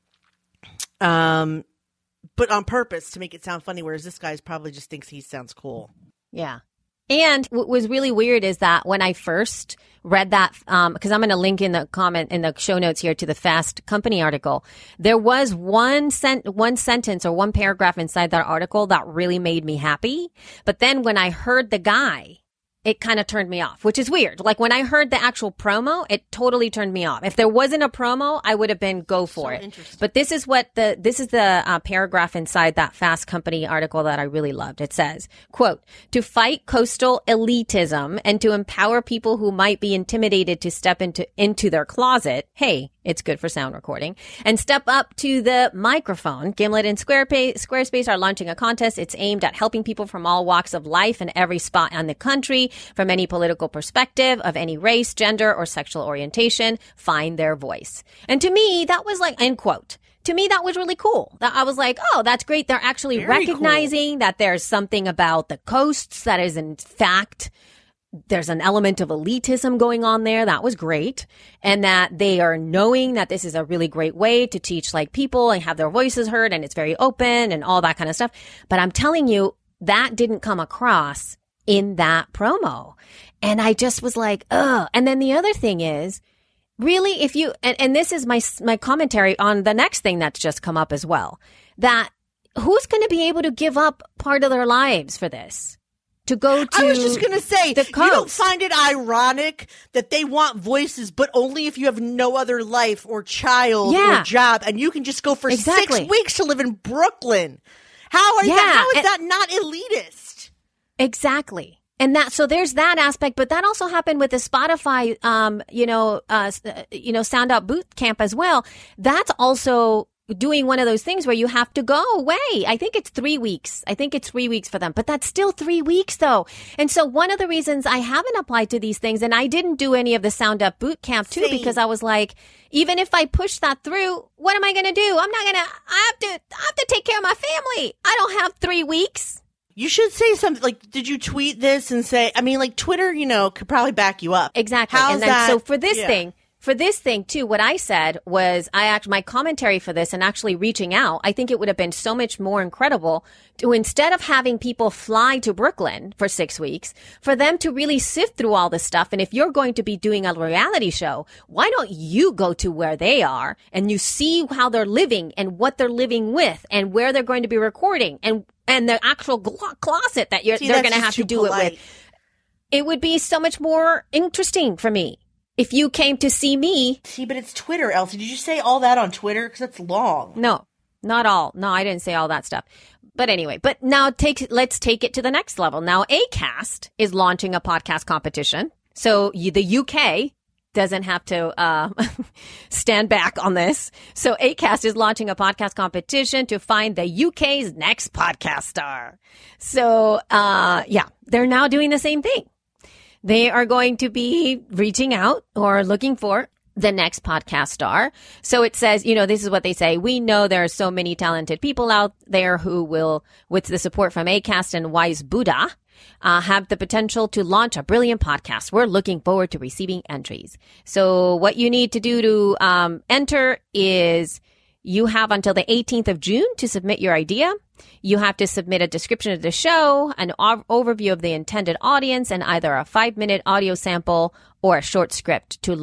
but on purpose to make it sound funny. Whereas this guy probably just thinks he sounds cool. Yeah. And what was really weird is that when I first read that, because I'm going to link in the show notes here to the Fast Company article, there was one sentence or one paragraph inside that article that really made me happy. But then when I heard the guy, it kind of turned me off, which is weird. Like when I heard the actual promo, it totally turned me off. If there wasn't a promo, I would have been go for it. But this is the paragraph inside that Fast Company article that I really loved. It says, quote, to fight coastal elitism and to empower people who might be intimidated to step into their closet. Hey, it's good for sound recording. And step up to the microphone. Gimlet and Squarespace are launching a contest. It's aimed at helping people from all walks of life and every spot on the country, from any political perspective, of any race, gender, or sexual orientation, find their voice. And to me, that was like, end quote. To me, that was really cool. I was like, oh, that's great. They're actually recognizing that there's something about the coasts that is in fact there's an element of elitism going on there. That was great. And that they are knowing that this is a really great way to teach like people and have their voices heard, and it's very open and all that kind of stuff. But I'm telling you, that didn't come across in that promo. And I just was like, ugh. And then the other thing is, really, if you, and this is my commentary on the next thing that's just come up as well, that who's going to be able to give up part of their lives for this? To go to, I was just going to say, you don't find it ironic that they want voices, but only if you have no other life or child or job, and you can just go for 6 weeks to live in Brooklyn. How is that not elitist? Exactly. And so there's that aspect, but that also happened with the Spotify, Sound Out Boot Camp as well. That's also doing one of those things where you have to go away. I think it's 3 weeks. I think it's 3 weeks for them, but that's still 3 weeks though. And so one of the reasons I haven't applied to these things, and I didn't do any of the Sound Up Boot Camp too, because I was like, even if I push that through, what am I going to do? I have to take care of my family. I don't have 3 weeks. You should say something like, did you tweet this and say, I mean, like Twitter, could probably back you up. Exactly. How's and then, that? So for this thing too, what I said was my commentary for this and actually reaching out, I think it would have been so much more incredible to, instead of having people fly to Brooklyn for 6 weeks, for them to really sift through all this stuff. And if you're going to be doing a reality show, why don't you go to where they are and you see how they're living and what they're living with and where they're going to be recording and the actual closet that they're going to have to do it with. It would be so much more interesting for me. If you came to see me. See, but it's Twitter, Elsie. Did you say all that on Twitter? Because that's long. No, not all. No, I didn't say all that stuff. But anyway, now let's take it to the next level. Now, Acast is launching a podcast competition. So the UK doesn't have to stand back on this. So Acast is launching a podcast competition to find the UK's next podcast star. So, they're now doing the same thing. They are going to be reaching out or looking for the next podcast star. So it says, this is what they say. We know there are so many talented people out there who will, with the support from Acast and Wise Buddha, have the potential to launch a brilliant podcast. We're looking forward to receiving entries. So what you need to do to enter is you have until the 18th of June to submit your idea. You have to submit a description of the show, an overview of the intended audience, and either a 5-minute audio sample or a short script to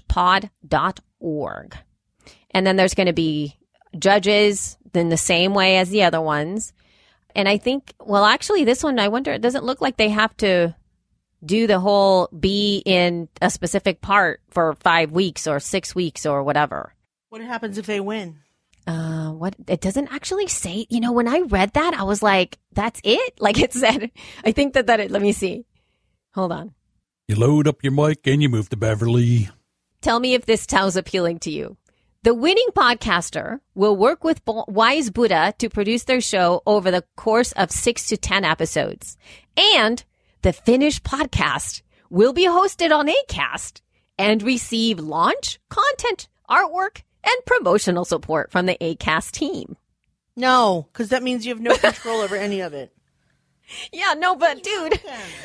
launchpod.org. And then there's going to be judges in the same way as the other ones. And I think, this one, I wonder, it doesn't look like they have to do the whole be in a specific part for 5 weeks or 6 weeks or whatever. What happens if they win? What it doesn't actually say, when I read that, I was like, that's it? Like it said, I think that let me see. Hold on. You load up your mic and you move to Beverly. Tell me if this sounds appealing to you. The winning podcaster will work with Wise Buddha to produce their show over the course of 6 to 10 episodes. And the finished podcast will be hosted on Acast and receive launch, content, artwork, and promotional support from the Acast team. No, because that means you have no control over any of it. Yeah, no, but dude,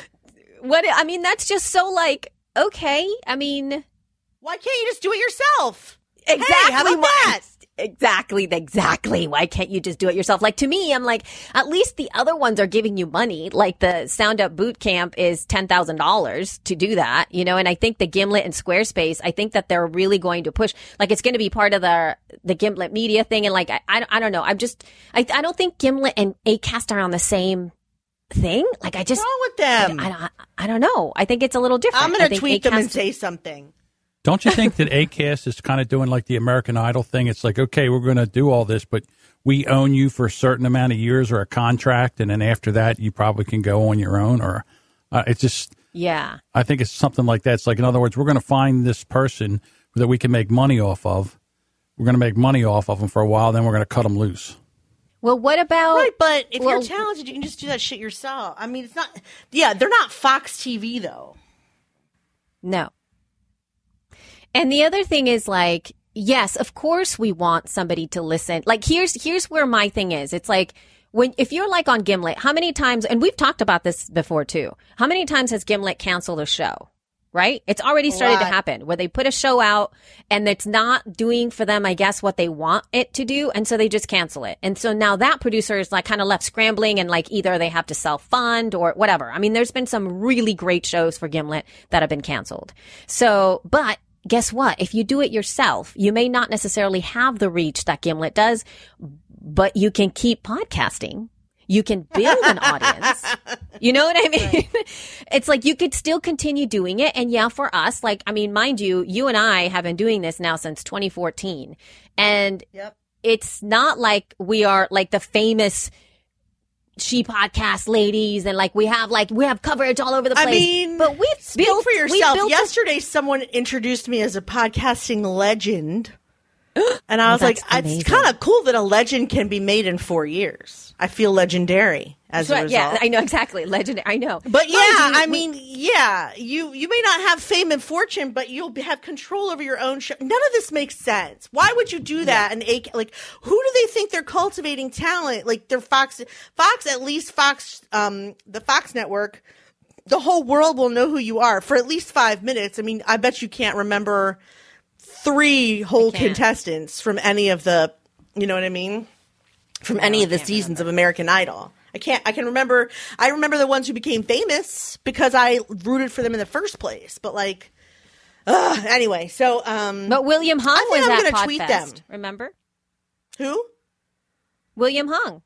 that's just so like, okay. I mean, why can't you just do it yourself? Exactly. Hey, how about that? Exactly. Why can't you just do it yourself? Like to me, I'm like, at least the other ones are giving you money. Like the Sound Up Boot Camp is $10,000 to do that, and I think the Gimlet and Squarespace, I think that they're really going to push, like it's going to be part of the Gimlet media thing. And like, I don't know. I don't think Gimlet and Acast are on the same thing. Like I just, what's wrong with them? I don't know. I think it's a little different. I'm going to tweet them and say something. Don't you think that Acast is kind of doing like the American Idol thing? It's like, okay, we're going to do all this, but we own you for a certain amount of years or a contract, and then after that, you probably can go on your own. Or it's just, yeah. I think it's something like that. It's like, in other words, we're going to find this person that we can make money off of. We're going to make money off of them for a while, then we're going to cut them loose. Well, what about... Right, but if you're talented, you can just do that shit yourself. I mean, it's not... Yeah, they're not Fox TV, though. No. And the other thing is like, yes, of course we want somebody to listen. Like here's where my thing is. It's like if you're like on Gimlet, how many times, and we've talked about this before too, how many times has Gimlet canceled a show? Right? It's already started to happen where they put a show out and it's not doing for them, I guess, what they want it to do. And so they just cancel it. And so now that producer is like kind of left scrambling and like either they have to self-fund or whatever. I mean, there's been some really great shows for Gimlet that have been canceled. So, but guess what? If you do it yourself, you may not necessarily have the reach that Gimlet does, but you can keep podcasting. You can build an audience. You know what I mean? Right. It's like you could still continue doing it. And yeah, for us, like, I mean, mind you, you and I have been doing this now since 2014. And it's not like we are like the famous She Podcast ladies and like we have coverage all over the place. I mean, but we've speak built for yourself. Yesterday, someone introduced me as a podcasting legend, and I was like, it's kind of cool that a legend can be made in 4 years. I feel legendary as a result. Yeah, I know exactly, legendary. I know, but I mean, you may not have fame and fortune, but you'll have control over your own show. None of this makes sense. Why would you do that? And like, who do they think they're cultivating talent? Like, they're Fox, at least Fox, the Fox network. The whole world will know who you are for at least 5 minutes. I mean, I bet you can't remember 3 whole contestants from any of the, you know what I mean? From any of the seasons of American Idol. I remember the ones who became famous because I rooted for them in the first place. But like, anyway, so, but William Hung was at Podfest. Tweet them. Remember? Who? William Hung.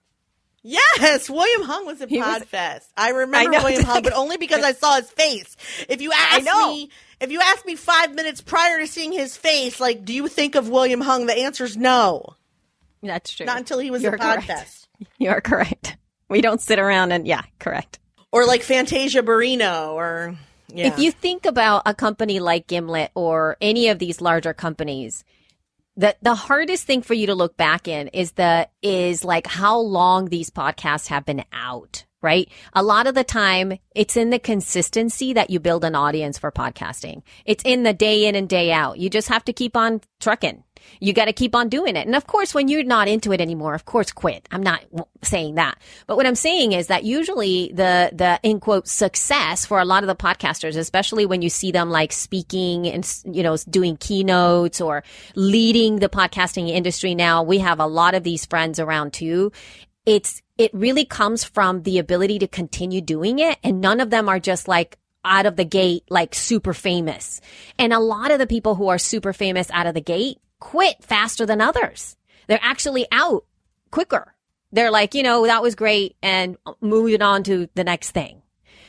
Yes, William Hung was at Podfest. I remember William Hung, but only because I saw his face. If you asked me 5 minutes prior to seeing his face, like, do you think of William Hung? The answer is no. That's true. Not until he was at Podfest. You're correct. We don't sit around and, correct. Or like Fantasia Barrino or, If you think about a company like Gimlet or any of these larger companies, the hardest thing for you to look back in is like how long these podcasts have been out, right? A lot of the time it's in the consistency that you build an audience for podcasting. It's in the day in and day out. You just have to keep on trucking. You got to keep on doing it. And of course, when you're not into it anymore, of course, quit. I'm not saying that. But what I'm saying is that usually the in quote success for a lot of the podcasters, especially when you see them like speaking and, doing keynotes or leading the podcasting industry now, we have a lot of these friends around too. It really comes from the ability to continue doing it. And none of them are just like out of the gate, like super famous. And a lot of the people who are super famous out of the gate quit faster than others. They're actually out quicker. They're like, that was great and moving on to the next thing.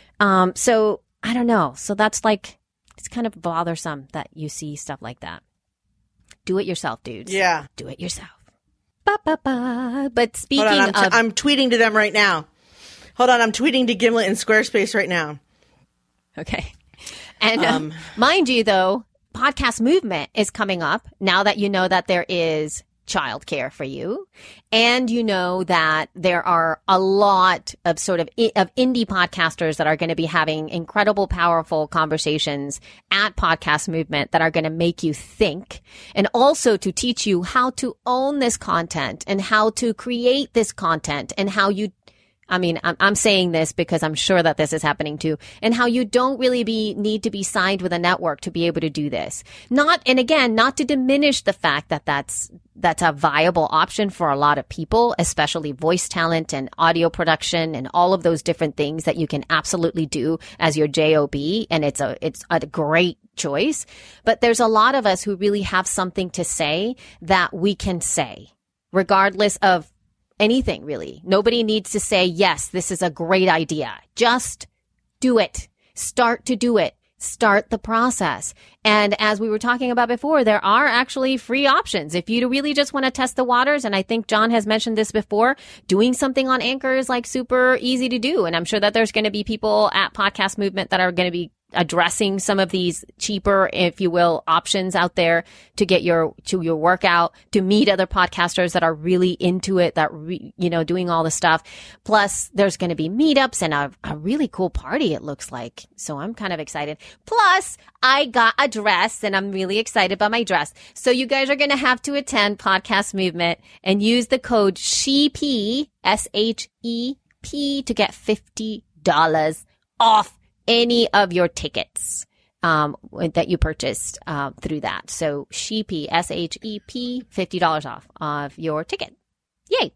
So I don't know. So that's like, it's kind of bothersome that you see stuff like that. Do it yourself, dudes. Yeah. Do it yourself. But speaking Hold on, of... I'm tweeting to them right now. Hold on, I'm tweeting to Gimlet and Squarespace right now. Okay. And mind you, though, Podcast Movement is coming up now that you know that there is childcare for you. And you know that there are a lot of sort of indie podcasters that are going to be having incredible, powerful conversations at Podcast Movement that are going to make you think, and also to teach you how to own this content and how to create this content and how you, I mean, I'm saying this because I'm sure that this is happening too, and how you don't really need to be signed with a network to be able to do this. And again, not to diminish the fact that that's a viable option for a lot of people, especially voice talent and audio production and all of those different things that you can absolutely do as your job. And it's a great choice. But there's a lot of us who really have something to say that we can say, regardless of anything, really. Nobody needs to say, yes, this is a great idea. Just do it. Start to do it. Start the process. And as we were talking about before, there are actually free options. If you really just want to test the waters, and I think John has mentioned this before, doing something on Anchor is like super easy to do. And I'm sure that there's going to be people at Podcast Movement that are going to be addressing some of these cheaper, if you will, options out there to get your workout, to meet other podcasters that are really into it, that, doing all the stuff. Plus, there's going to be meetups and a really cool party, it looks like. So I'm kind of excited. Plus, I got a dress and I'm really excited about my dress. So you guys are going to have to attend Podcast Movement and use the code SHEP, SHEP, to get $50 off any of your tickets that you purchased through that. So SHEP, SHEP, $50 off of your ticket. Yay.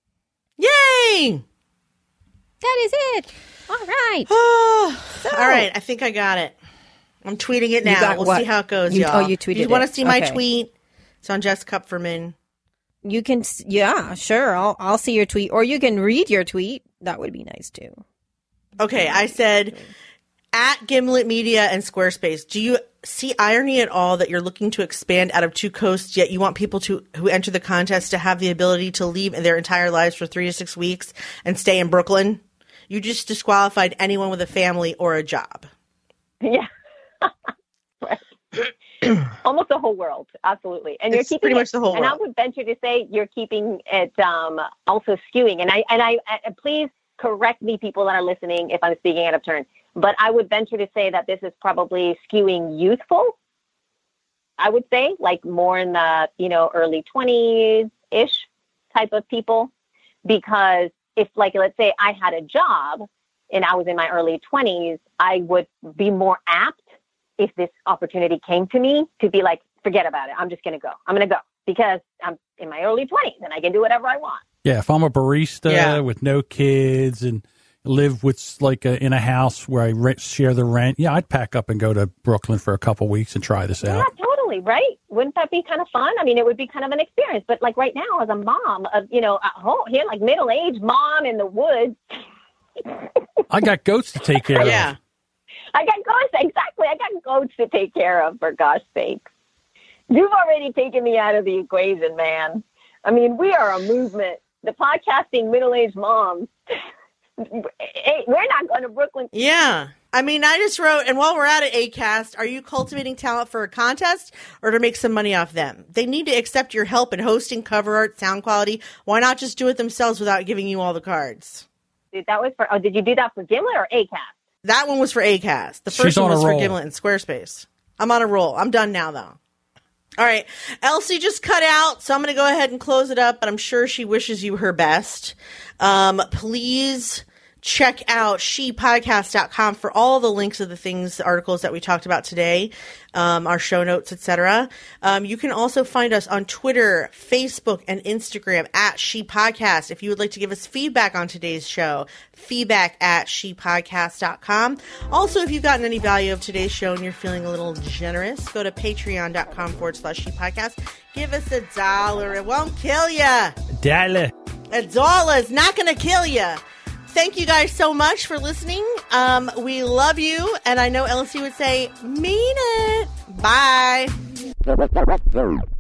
Yay! That is it. All right. All right, I think I got it. I'm tweeting it now. We'll see how it goes, y'all. Oh, you tweeted it. You want to see my tweet? It's on Jess Kupferman. You can, yeah, sure. I'll see your tweet. Or you can read your tweet. That would be nice, too. Okay, I said, at Gimlet Media and Squarespace, do you see irony at all that you're looking to expand out of 2 coasts, yet you want people who enter the contest to have the ability to leave their entire lives for 3 to 6 weeks and stay in Brooklyn? You just disqualified anyone with a family or a job. Yeah. Almost the whole world. Absolutely. And you're keeping pretty much the whole world. And I would venture to say you're keeping it also skewing. And I please correct me, people that are listening, if I'm speaking out of turn. But I would venture to say that this is probably skewing youthful. I would say, like more in the, early 20s-ish type of people. Because if, like, let's say I had a job and I was in my early 20s, I would be more apt, if this opportunity came to me, to be like, forget about it. I'm just going to go. I'm going to go because I'm in my early 20s and I can do whatever I want. Yeah, if I'm a barista with no kids and live with in a house where I share the rent, I'd pack up and go to Brooklyn for a couple weeks and try this out. Yeah, totally, right? Wouldn't that be kind of fun? I mean, it would be kind of an experience. But like right now, as a mom of, at home here, like middle-aged mom in the woods. I got goats to take care of. Yeah. I got goats, exactly. I got goats to take care of, for gosh sakes. You've already taken me out of the equation, man. I mean, we are a movement. The podcasting middle-aged moms. Hey, we're not going to Brooklyn. Yeah. I mean, I just wrote, and while we're at it, Acast, are you cultivating talent for a contest or to make some money off them? They need to accept your help in hosting, cover art, sound quality. Why not just do it themselves without giving you all the cards? Dude, that was did you do that for Gimlet or Acast? That one was for Acast. The first one was for Gimlet and Squarespace. I'm on a roll. I'm done now, though. All right. Elsie just cut out, so I'm going to go ahead and close it up, but I'm sure she wishes you her best. Please check out shepodcast.com for all the links of the articles that we talked about today, our show notes, etc. You can also find us on Twitter, Facebook, and Instagram at shepodcast. If you would like to give us feedback on today's show, feedback at shepodcast.com. Also, if you've gotten any value of today's show and you're feeling a little generous, go to patreon.com/shepodcast. Give us $1. It won't kill you. $1. $1 is not going to kill you. Thank you guys so much for listening. We love you. And I know Elsie would say, mean it. Bye.